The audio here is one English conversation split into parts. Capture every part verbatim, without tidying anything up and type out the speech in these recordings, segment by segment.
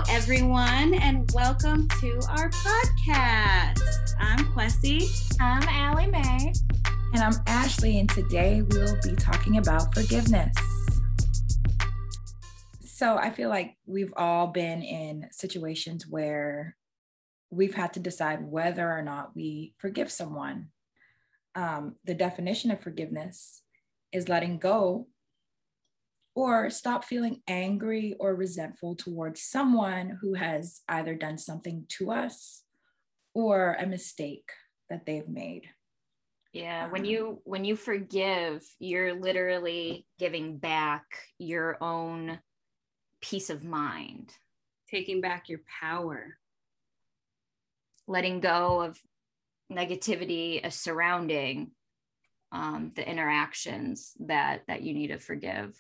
everyone, and welcome to our podcast. I'm Kwesi. I'm Allie Mae. And I'm Ashley, and today we'll be talking about forgiveness. So I feel like we've all been in situations where we've had to decide whether or not we forgive someone. Um, the definition of forgiveness is letting go or stop feeling angry or resentful towards someone who has either done something to us or a mistake that they've made. Yeah, when you when you forgive, you're literally giving back your own peace of mind, Taking back your power. letting go of negativity uh, surrounding um, the interactions that that you need to forgive.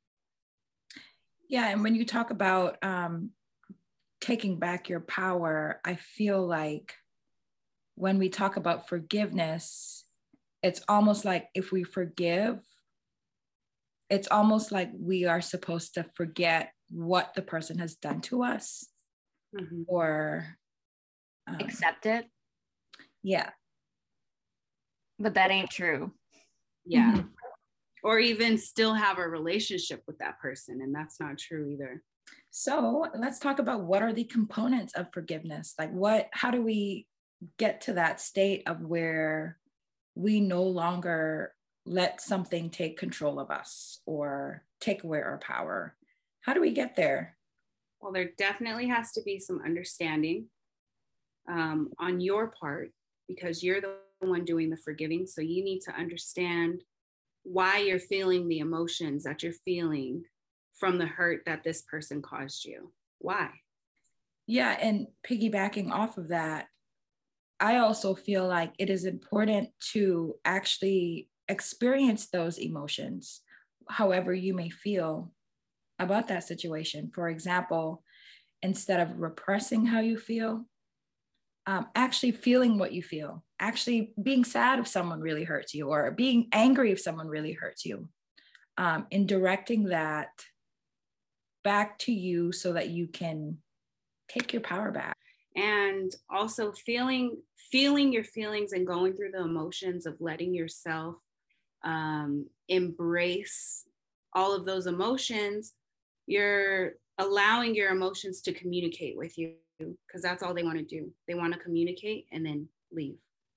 Yeah, and when you talk about um, taking back your power, I feel like when we talk about forgiveness, it's almost like if we forgive, it's almost like we are supposed to forget what the person has done to us, Mm-hmm. or um, Accept it, yeah, but that ain't true. Yeah. Mhm. Or even still have a relationship with that person, and that's not true either. So let's talk about what are the components of forgiveness. Like what, how do we get to that state of where we no longer let something take control of us or take away our power? How do we get there? Well, there definitely has to be some understanding um, on your part, because you're the one doing the forgiving. So you need to understand why you're feeling the emotions that you're feeling from the hurt that this person caused you. Why? Yeah, and piggybacking off of that, I also feel like it is important to actually experience those emotions, however you may feel about that situation. For example, instead of repressing how you feel, um, actually feeling what you feel, actually being sad if someone really hurts you, or being angry if someone really hurts you, um, and directing that back to you so that you can take your power back. And also feeling feeling your feelings and going through the emotions of letting yourself um, embrace all of those emotions. You're allowing your emotions to communicate with you, because that's all they want to do. They want to communicate and then leave.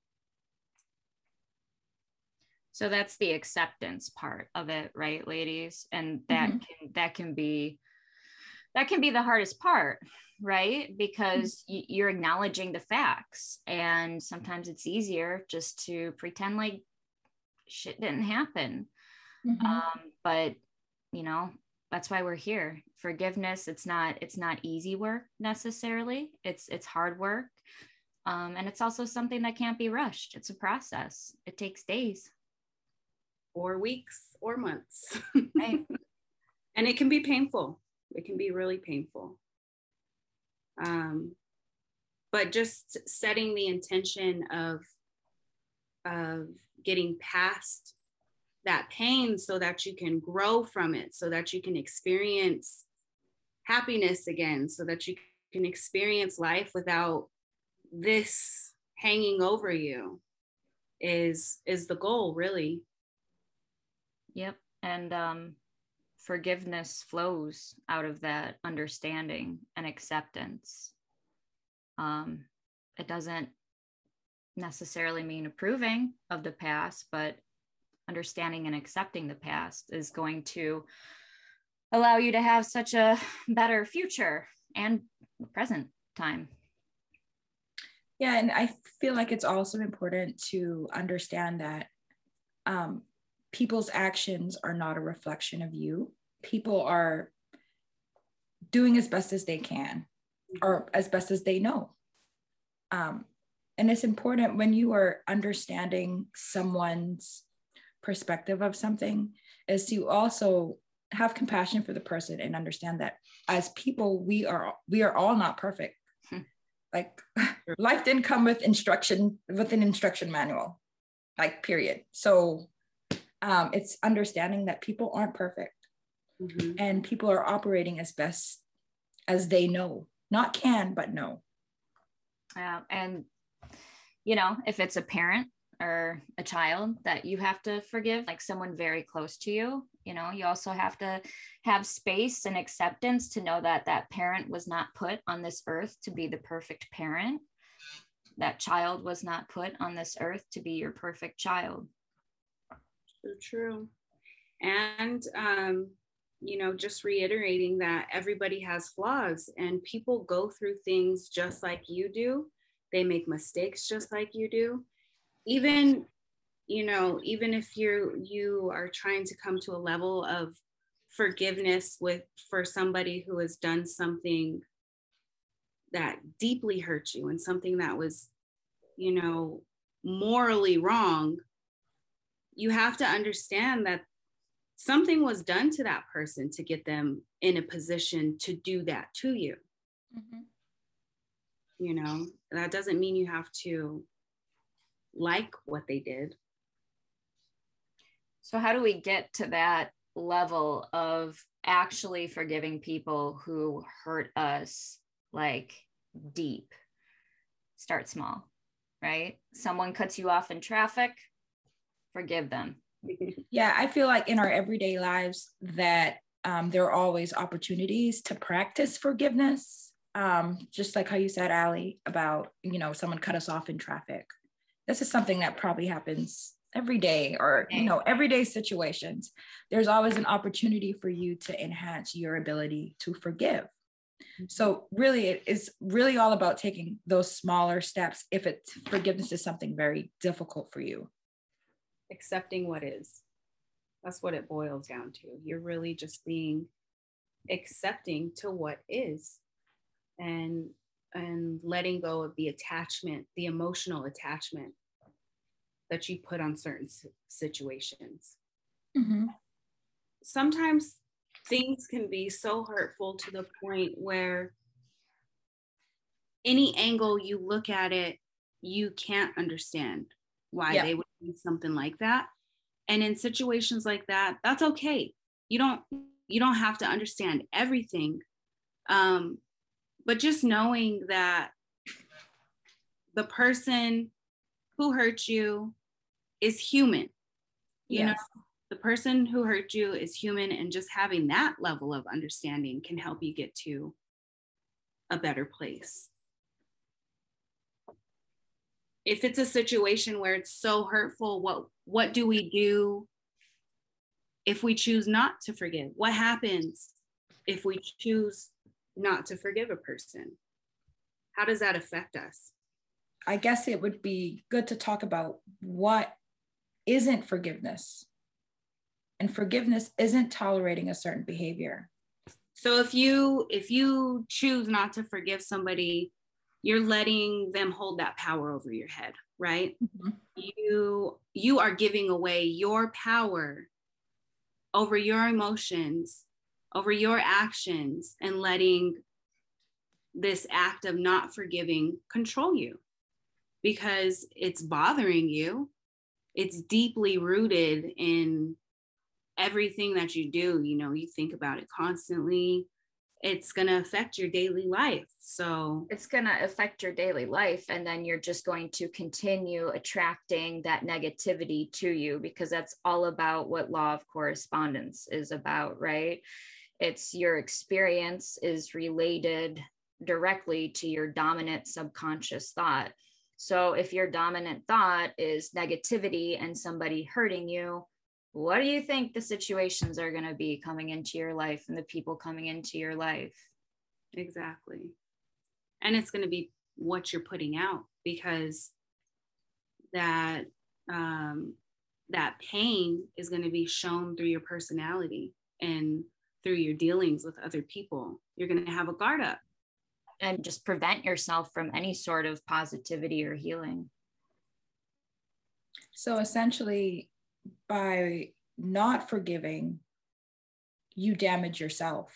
So that's the acceptance part of it, right, ladies? And that Mhm. can that can be that can be the hardest part, right? Because y- you're acknowledging the facts, and sometimes it's easier just to pretend like shit didn't happen. Mhm. Um, but you know, that's why we're here. Forgiveness, it's not it's not easy work necessarily. It's it's hard work. Um, and it's also something that can't be rushed. It's a process. It takes days. Or weeks or months. Right. And it can be painful. It can be really painful. Um, but just setting the intention of, of getting past that pain so that you can grow from it, so that you can experience happiness again, so that you can experience life without this hanging over you is is the goal, really. Yep. And um, forgiveness flows out of that understanding and acceptance. Um, it doesn't necessarily mean approving of the past, but understanding and accepting the past is going to allow you to have such a better future and present time. Yeah, and I feel like it's also important to understand that um, people's actions are not a reflection of you. People are doing as best as they can, or as best as they know. Um, and it's important when you are understanding someone's perspective of something, is to also have compassion for the person and understand that as people, we are we are all not perfect. Like life didn't come with instruction with an instruction manual, like period. So um, it's understanding that people aren't perfect, Mm-hmm. and people are operating as best as they know. Not can, but no. Uh, and, you know, if it's a parent or a child that you have to forgive, like someone very close to you, you know, you also have to have space and acceptance to know that that parent was not put on this earth to be the perfect parent. That child was not put on this earth to be your perfect child. So true. And, um, you know, just reiterating that everybody has flaws and people go through things just like you do. They make mistakes just like you do. Even, you know, even if you're, you are trying to come to a level of forgiveness with, for somebody who has done something that deeply hurt you and something that was, you know, morally wrong, you have to understand that something was done to that person to get them in a position to do that to you. Mm-hmm. You know, that doesn't mean you have to like what they did. So how do we get to that level of actually forgiving people who hurt us, like deep? Start small, right? Someone cuts you off in traffic, forgive them. Yeah, I feel like in our everyday lives that um, there are always opportunities to practice forgiveness. Um, just like how you said, Allie, about, you know, someone cut us off in traffic. This is something that probably happens every day, or, you know, everyday situations. There's always an opportunity for you to enhance your ability to forgive. So really, it is really all about taking those smaller steps if it forgiveness is something very difficult for you. Accepting what is. That's what it boils down to. You're really just being accepting to what is, and and letting go of the attachment, the emotional attachment that you put on certain situations. Mm-hmm. Sometimes things can be so hurtful to the point where any angle you look at it, you can't understand why yep. they would do something like that. And in situations like that, that's okay. You don't you don't have to understand everything. Um, but just knowing that the person who hurt you is human. You yes. know, the person who hurt you is human, and just having that level of understanding can help you get to a better place. If it's a situation where it's so hurtful, what what do we do if we choose not to forgive? What happens if we choose not to forgive a person? How does that affect us? I guess it would be good to talk about what isn't forgiveness. And forgiveness isn't tolerating a certain behavior. So if you if you choose not to forgive somebody, you're letting them hold that power over your head, right? Mm-hmm. You you are giving away your power over your emotions, over your actions, and letting this act of not forgiving control you because it's bothering you. It's deeply rooted in everything that you do. You know, you think about it constantly. It's going to affect your daily life. So it's going to affect your daily life. And then you're just going to continue attracting that negativity to you, because that's all about what law of correspondence is about, right? It's your experience is related directly to your dominant subconscious thought. So if your dominant thought is negativity and somebody hurting you, what do you think the situations are going to be coming into your life and the people coming into your life? Exactly. And it's going to be what you're putting out, because that um, that pain is going to be shown through your personality and through your dealings with other people. You're going to have a guard up. And just prevent yourself from any sort of positivity or healing. So essentially, by not forgiving, you damage yourself.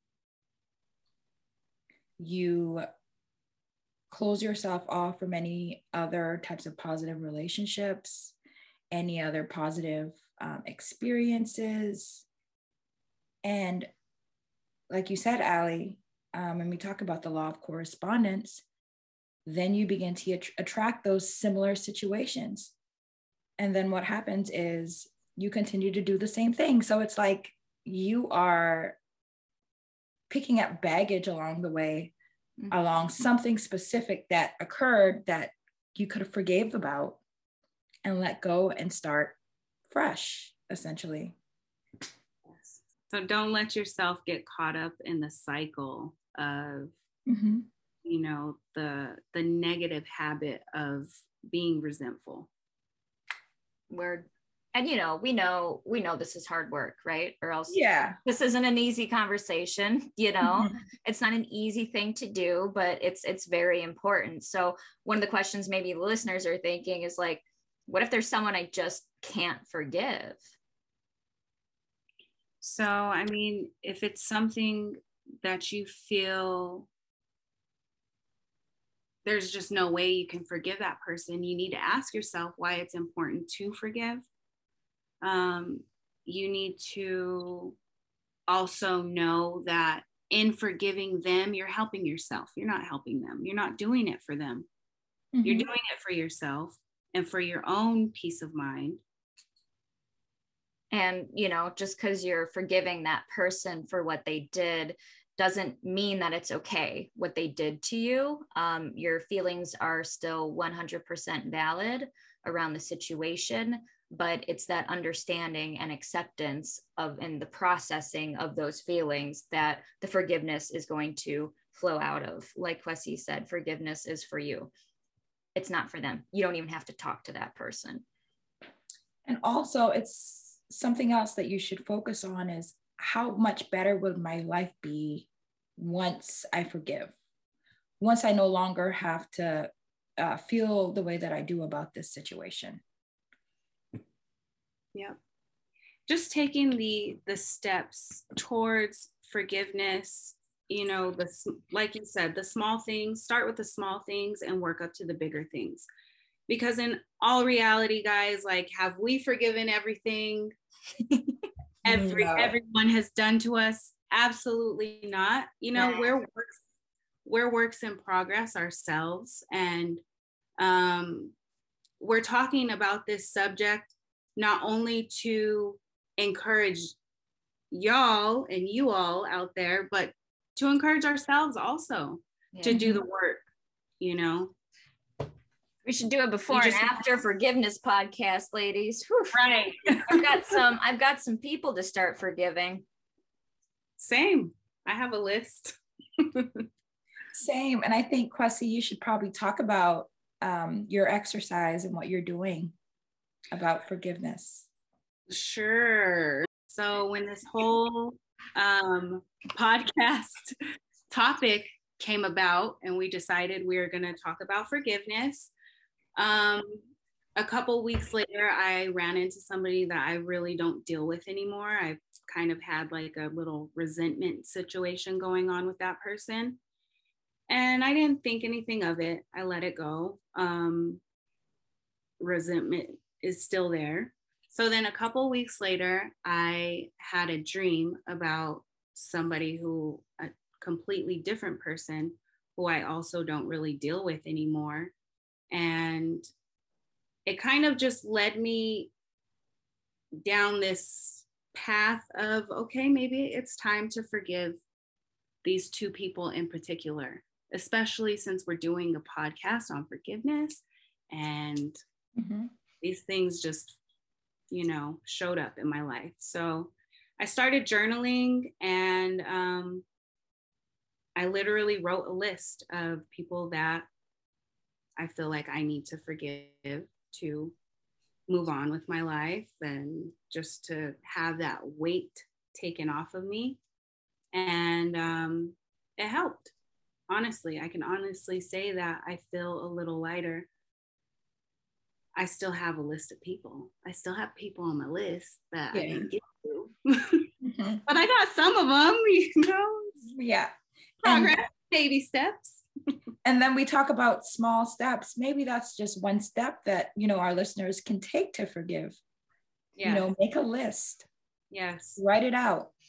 You close yourself off from any other types of positive relationships, any other positive um, experiences. And like you said, Allie, um, and we talk about the law of correspondence, then you begin to att- attract those similar situations. And then what happens is you continue to do the same thing. So it's like you are picking up baggage along the way, mm-hmm. along something specific that occurred that you could have forgave about and let go and start fresh, essentially. Yes. So don't let yourself get caught up in the cycle of, mm-hmm. you know, the the negative habit of being resentful. Word. And you know, we know we know this is hard work, right? Or else yeah, this isn't an easy conversation, you know. Mm-hmm. It's not an easy thing to do, but it's it's very important. So one of the questions maybe the listeners are thinking is like, what if there's someone I just can't forgive? So, I mean, if it's something that you feel there's just no way you can forgive that person, you need to ask yourself why it's important to forgive. Um, you need to also know that in forgiving them, you're helping yourself. You're not helping them. You're not doing it for them. Mm-hmm. You're doing it for yourself and for your own peace of mind. And, you know, just because you're forgiving that person for what they did doesn't mean that it's okay what they did to you. Um, your feelings are still one hundred percent valid around the situation, but it's that understanding and acceptance of and the processing of those feelings that the forgiveness is going to flow out of. Like Kwesi said, forgiveness is for you. It's not for them. You don't even have to talk to that person. And also it's something else that you should focus on is how much better would my life be once I forgive? Once I no longer have to uh, feel the way that I do about this situation. Yeah. Just taking the the steps towards forgiveness, you know, the like you said, the small things, start with the small things and work up to the bigger things. Because in all reality, guys, like, have we forgiven everything every no. everyone has done to us? Absolutely not. You know, yeah. we're works, we're works in progress ourselves. And um, we're talking about this subject not only to encourage y'all and you all out there, but to encourage ourselves also yeah. to do the work, you know. We should do a before and after forgiveness podcast, ladies. Whew. Right. I've got some, I've got some people to start forgiving. Same. I have a list. Same. And I think, Kwesi, you should probably talk about um, your exercise and what you're doing about forgiveness. Sure. So when this whole um, podcast topic came about and we decided we were going to talk about forgiveness, um, a couple weeks later, I ran into somebody that I really don't deal with anymore. I've kind of had like a little resentment situation going on with that person. And I didn't think anything of it. I let it go. Um, resentment is still there. So then a couple weeks later, I had a dream about somebody who, a completely different person who I also don't really deal with anymore. And it kind of just led me down this path of, okay, maybe it's time to forgive these two people in particular, especially since we're doing a podcast on forgiveness. And mm-hmm. these things just, you know, showed up in my life. So I started journaling, and um, I literally wrote a list of people that I feel like I need to forgive to move on with my life and just to have that weight taken off of me. And um, it helped. Honestly, I can honestly say that I feel a little lighter. I still have a list of people. I still have people on my list that yeah. I didn't get to. mm-hmm. But I got some of them, you know. Yeah. Progress, and, baby steps. And then we talk about small steps. Maybe that's just one step that, you know, our listeners can take to forgive. Yes. You know, make a list. Yes. Write it out.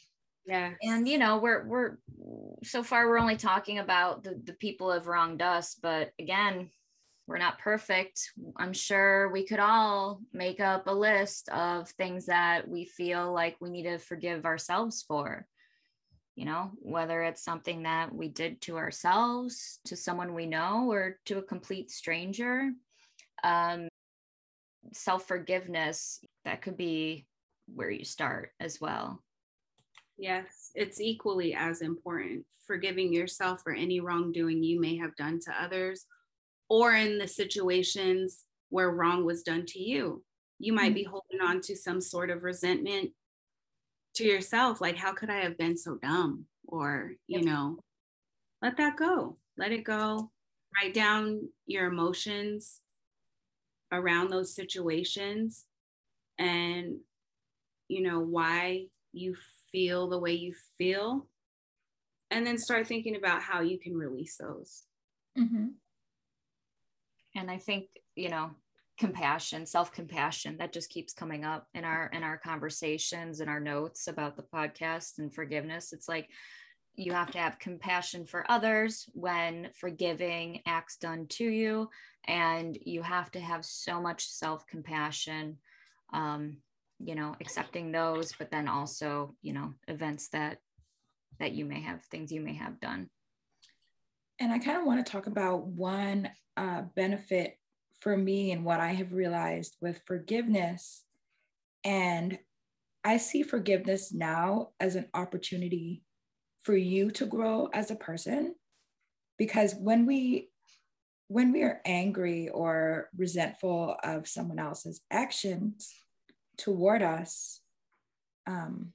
Yeah. And you know, we're we're so far we're only talking about the, the people who have wronged us, but again, we're not perfect. I'm sure we could all make up a list of things that we feel like we need to forgive ourselves for. You know, whether it's something that we did to ourselves, to someone we know, or to a complete stranger. Um, self-forgiveness, that could be where you start as well. Yes, it's equally as important. Forgiving yourself for any wrongdoing you may have done to others, or in the situations where wrong was done to you. You might be holding on to some sort of resentment to yourself, like, how could I have been so dumb? Or, you know, let that go. Let it go. Write down your emotions around those situations and, you know, why you feel the way you feel. And then start thinking about how you can release those. Mm-hmm. And I think, you know, compassion, self-compassion, that just keeps coming up in our in our conversations and our notes about the podcast, and forgiveness. It's like you have to have compassion for others when forgiving acts done to you, and you have to have so much self-compassion, um, you know, accepting those, but then also, you know, events that that you may have, things you may have done. And I kind of want to talk about one uh, benefit for me and what I have realized with forgiveness. And I see forgiveness now as an opportunity for you to grow as a person. Because when we when we are angry or resentful of someone else's actions toward us, um,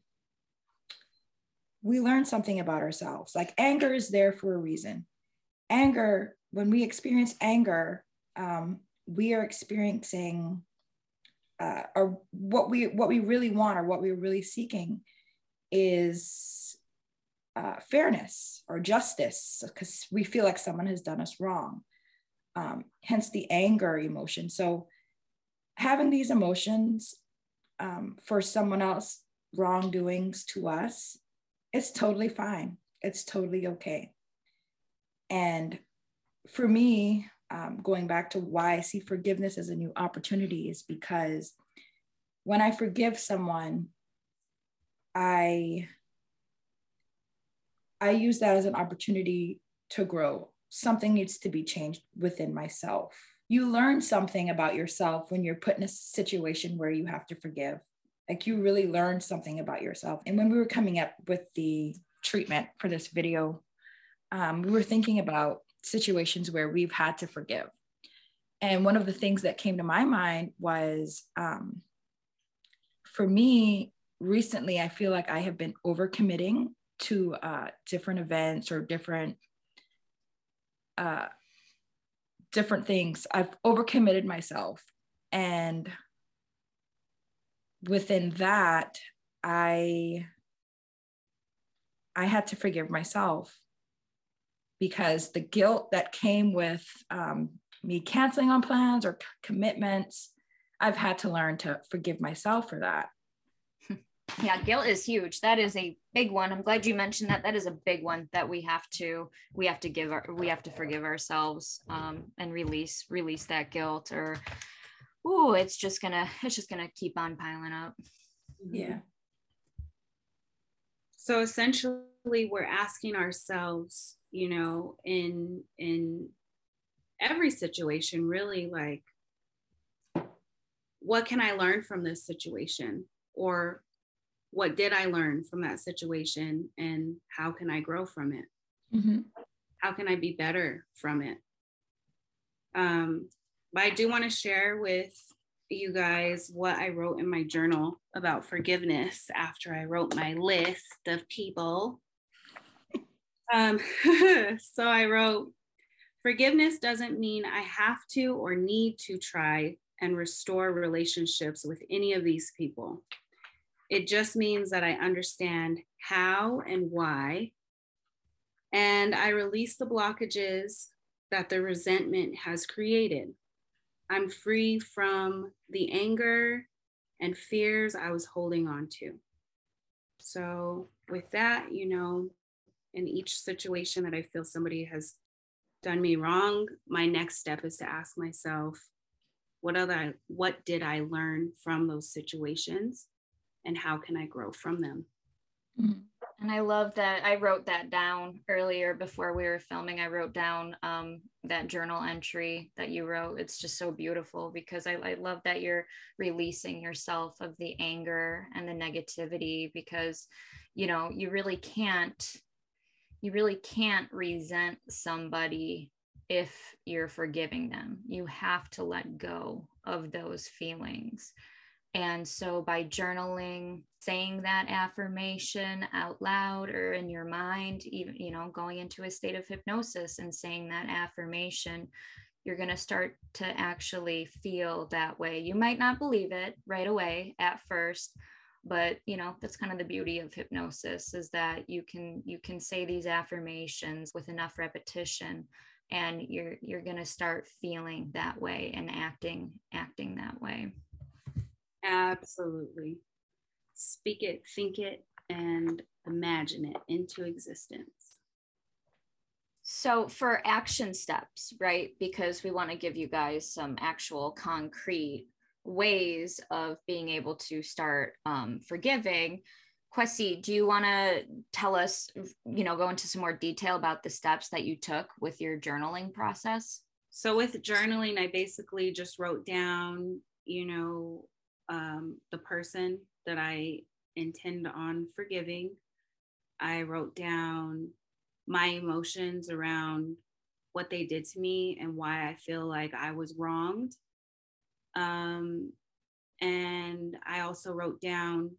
we learn something about ourselves. Like, anger is there for a reason. Anger, when we experience anger, um, we are experiencing uh, or what we what we really want, or what we're really seeking is uh, fairness or justice, because we feel like someone has done us wrong. Um, hence the anger emotion. So having these emotions um, for someone else wrongdoings to us, it's totally fine. It's totally okay. And for me, um, going back to why I see forgiveness as a new opportunity is because when I forgive someone, I, I use that as an opportunity to grow. Something needs to be changed within myself. You learn something about yourself when you're put in a situation where you have to forgive. Like, you really learn something about yourself. And when we were coming up with the treatment for this video, um, we were thinking about situations where we've had to forgive. And one of the things that came to my mind was, um, for me, recently, I feel like I have been overcommitting to uh, different events or different, uh, different things. I've overcommitted myself. And within that, I, I had to forgive myself, because the guilt that came with um, me canceling on plans or c- commitments, I've had to learn to forgive myself for that. Yeah, guilt is huge. That is a big one. I'm glad you mentioned that. That is a big one that we have to we have to give our we have to forgive ourselves, um, and release release that guilt, or ooh, it's just gonna it's just gonna keep on piling up. Yeah. So essentially, we're asking ourselves, you know, in in every situation, really, like, what can I learn from this situation? Or what did I learn from that situation, and how can I grow from it? Mm-hmm. How can I be better from it? Um, but I do want to share with you guys what I wrote in my journal about forgiveness after I wrote my list of people. Um, so I wrote, forgiveness doesn't mean I have to or need to try and restore relationships with any of these people. It just means that I understand how and why, and I release the blockages that the resentment has created. I'm free from the anger and fears I was holding on to. So with that, you know, in each situation that I feel somebody has done me wrong, my next step is to ask myself, what other what did I learn from those situations and how can I grow from them? Mm-hmm. And I love that. I wrote that down earlier before we were filming. I wrote down um, that journal entry that you wrote. It's just so beautiful because I, I love that you're releasing yourself of the anger and the negativity, because, you know, you really can't, you really can't resent somebody if you're forgiving them. You have to let go of those feelings. And so by journaling, saying that affirmation out loud or in your mind, even, you know, going into a state of hypnosis and saying that affirmation, you're going to start to actually feel that way. You might not believe it right away at first, but, you know, that's kind of the beauty of hypnosis, is that you can, you can say these affirmations with enough repetition and you're, you're going to start feeling that way and acting, acting that way. Absolutely. Speak it, think it, and imagine it into existence. So for action steps, right? Because we want to give you guys some actual concrete ways of being able to start um, forgiving. Kwesi, do you want to tell us, you know, go into some more detail about the steps that you took with your journaling process? So with journaling, I basically just wrote down, you know, um, the person that I intend on forgiving. I wrote down my emotions around what they did to me and why I feel like I was wronged. Um, and I also wrote down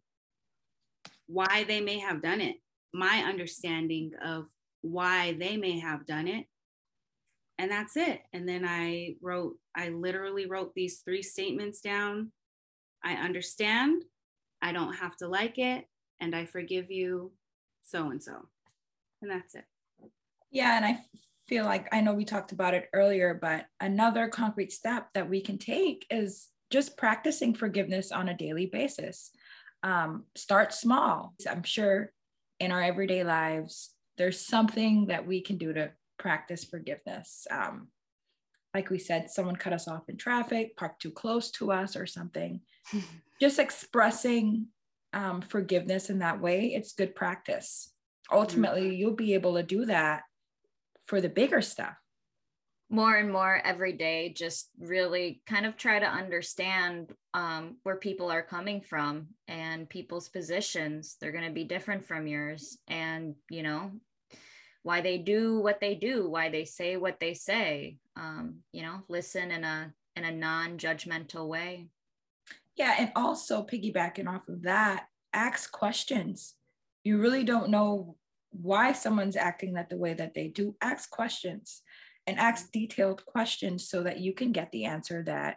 why they may have done it, my understanding of why they may have done it. And that's it. And then I wrote, I literally wrote these three statements down. I understand, I don't have to like it, and I forgive you, so and so. And that's it. Yeah, and I feel like, I know we talked about it earlier, but another concrete step that we can take is just practicing forgiveness on a daily basis. Um, start small. I'm sure in our everyday lives, there's something that we can do to practice forgiveness. Um, like we said, someone cut us off in traffic, parked too close to us or something. Just expressing um, forgiveness in that way, it's good practice. Ultimately, mm-hmm. You'll be able to do that for the bigger stuff. More and more every day, just really kind of try to understand um, where people are coming from and people's positions. They're going to be different from yours. And, you know, why they do what they do, why they say what they say, um, you know, listen in a, in a non-judgmental way. Yeah. And also piggybacking off of that, ask questions. You really don't know why someone's acting that the way that they do. Ask questions and ask detailed questions so that you can get the answer that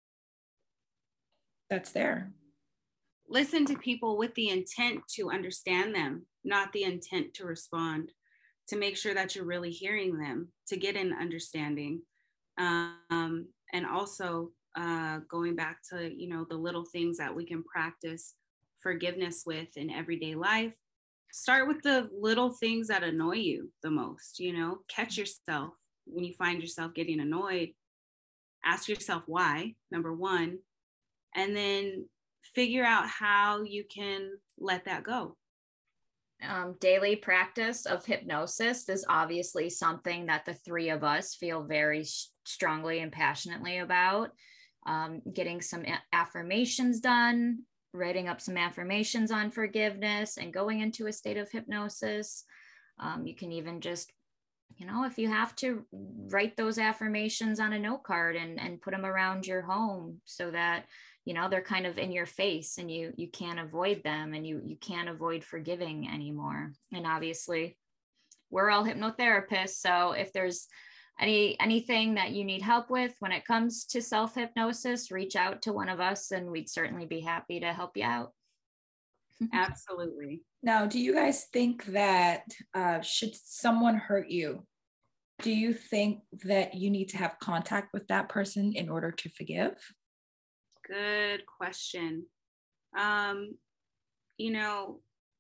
that's there. Listen to people with the intent to understand them, not the intent to respond, to make sure that you're really hearing them, to get an understanding. Um, and also uh, going back to, you know, the little things that we can practice forgiveness with in everyday life. Start with the little things that annoy you the most, you know, catch yourself when you find yourself getting annoyed. Ask yourself why, number one, and then figure out how you can let that go. Um, daily practice of hypnosis is obviously something that the three of us feel very strongly and passionately about. Um, getting some affirmations done, writing up some affirmations on forgiveness, and going into a state of hypnosis. Um, you can even just, you know, if you have to, write those affirmations on a note card and, and put them around your home so that, you know, they're kind of in your face and you you can't avoid them, and you you can't avoid forgiving anymore. And obviously we're all hypnotherapists, so if there's any anything that you need help with when it comes to self-hypnosis, reach out to one of us and we'd certainly be happy to help you out. Absolutely. Now, do you guys think that uh, should someone hurt you, do you think that you need to have contact with that person in order to forgive? Good question. Um, you know,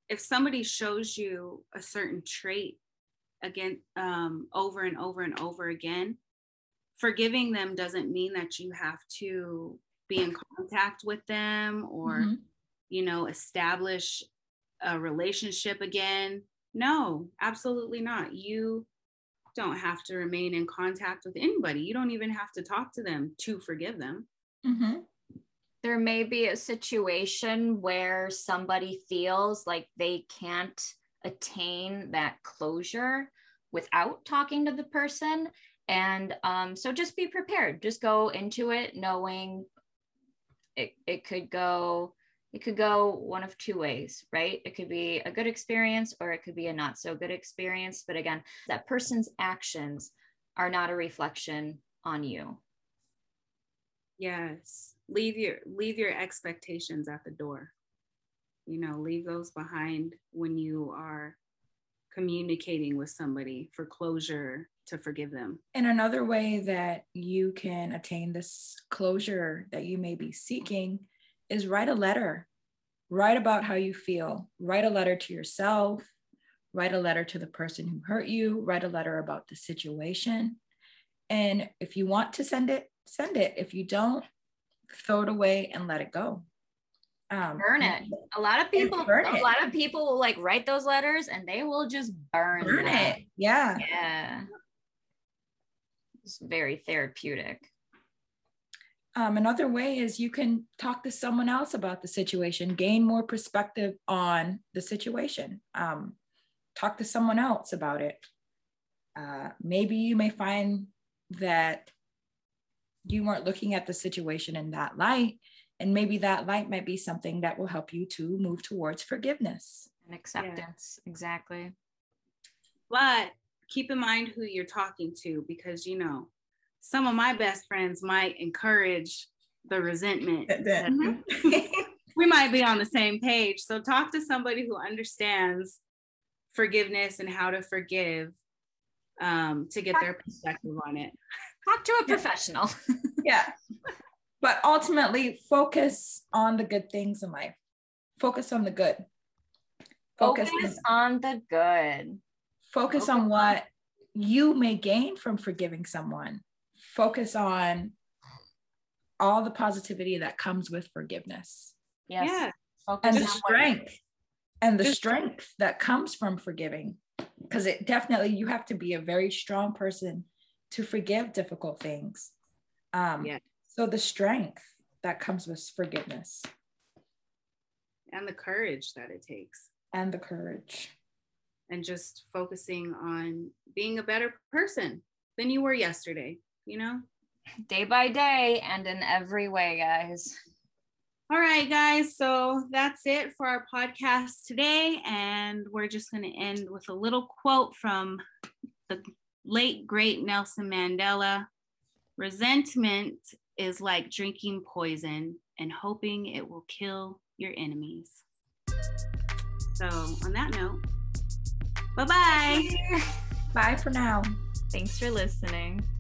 if somebody shows you a certain trait again, um, over and over and over again, forgiving them doesn't mean that you have to be in contact with them or, mm-hmm. you know, establish a relationship again. No, absolutely not. You don't have to remain in contact with anybody. You don't even have to talk to them to forgive them. Mm-hmm. There may be a situation where somebody feels like they can't attain that closure without talking to the person. And um, so just be prepared. Just go into it knowing it, it could go, it could go one of two ways, right? It could be a good experience or it could be a not so good experience. But again, that person's actions are not a reflection on you. Yes. Leave your leave your expectations at the door. You know, leave those behind when you are communicating with somebody for closure, to forgive them. And another way that you can attain this closure that you may be seeking is write a letter. Write about how you feel. Write a letter to yourself. Write a letter to the person who hurt you. Write a letter about the situation. And if you want to send it, send it. If you don't, throw it away and let it go. Um, burn it. A lot of people, a lot of people will like write those letters and they will just burn, burn it. Yeah. Yeah. It's very therapeutic. Um, another way is you can talk to someone else about the situation, gain more perspective on the situation. Um, talk to someone else about it. Uh, maybe you may find that you weren't looking at the situation in that light, and maybe that light might be something that will help you to move towards forgiveness and acceptance. Yeah. Exactly. But keep in mind who you're talking to, because, you know, some of my best friends might encourage the resentment. Mm-hmm. We might be on the same page. So talk to somebody who understands forgiveness and how to forgive, um, to get their perspective on it. Talk to a professional. Yeah. But ultimately, focus on the good things in life. Focus on the good. Focus, focus on the good. Focus, focus on what you may gain from forgiving someone. Focus on all the positivity that comes with forgiveness. Yes. Yeah. Focus and the strength. And the Just, strength that comes from forgiving. Because it definitely, you have to be a very strong person to forgive difficult things. Um, yeah. So the strength that comes with forgiveness. And the courage that it takes. And the courage. And just focusing on being a better person than you were yesterday, you know? Day by day and in every way, guys. All right, guys. So that's it for our podcast today. And we're just going to end with a little quote from the late, great Nelson Mandela. Resentment is like drinking poison and hoping it will kill your enemies. So on that note, bye-bye. Bye for now. Thanks for listening.